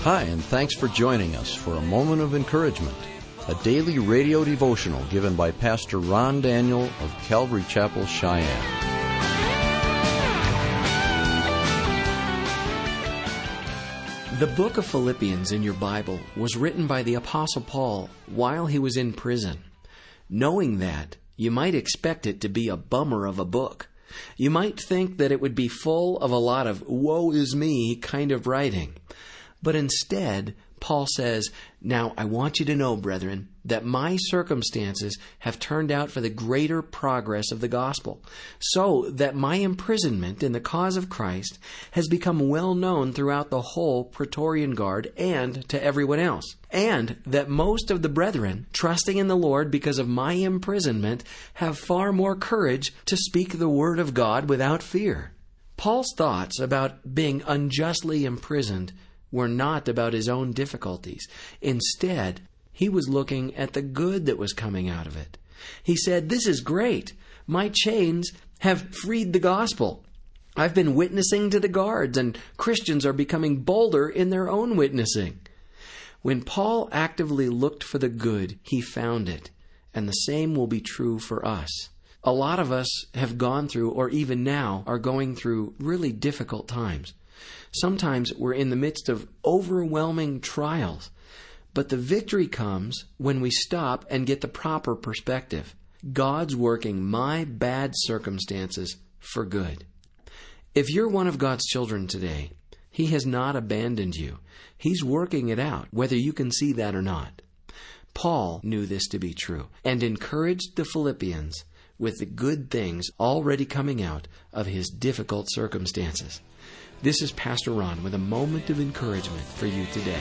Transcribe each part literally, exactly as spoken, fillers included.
Hi, and thanks for joining us for A Moment of Encouragement, a daily radio devotional given by Pastor Ron Daniel of Calvary Chapel, Cheyenne. The book of Philippians in your Bible was written by the Apostle Paul while he was in prison. Knowing that, you might expect it to be a bummer of a book. You might think that it would be full of a lot of woe is me kind of writing. But instead, Paul says, "Now I want you to know, brethren, that my circumstances have turned out for the greater progress of the gospel, so that my imprisonment in the cause of Christ has become well known throughout the whole Praetorian Guard and to everyone else, and that most of the brethren, trusting in the Lord because of my imprisonment, have far more courage to speak the word of God without fear." Paul's thoughts about being unjustly imprisoned were not about his own difficulties. Instead, he was looking at the good that was coming out of it. He said, "This is great. My chains have freed the gospel. I've been witnessing to the guards, and Christians are becoming bolder in their own witnessing." When Paul actively looked for the good, he found it. And the same will be true for us. A lot of us have gone through, or even now are going through, really difficult times. Sometimes we're in the midst of overwhelming trials, but the victory comes when we stop and get the proper perspective. God's working my bad circumstances for good. If you're one of God's children today, He has not abandoned you. He's working it out, whether you can see that or not. Paul knew this to be true and encouraged the Philippians with the good things already coming out of his difficult circumstances. This is Pastor Ron with a moment of encouragement for you today.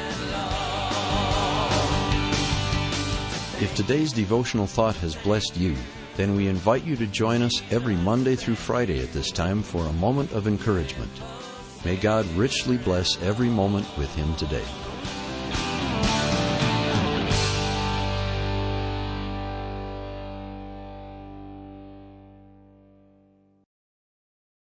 If today's devotional thought has blessed you, then we invite you to join us every Monday through Friday at this time for a moment of encouragement. May God richly bless every moment with Him today.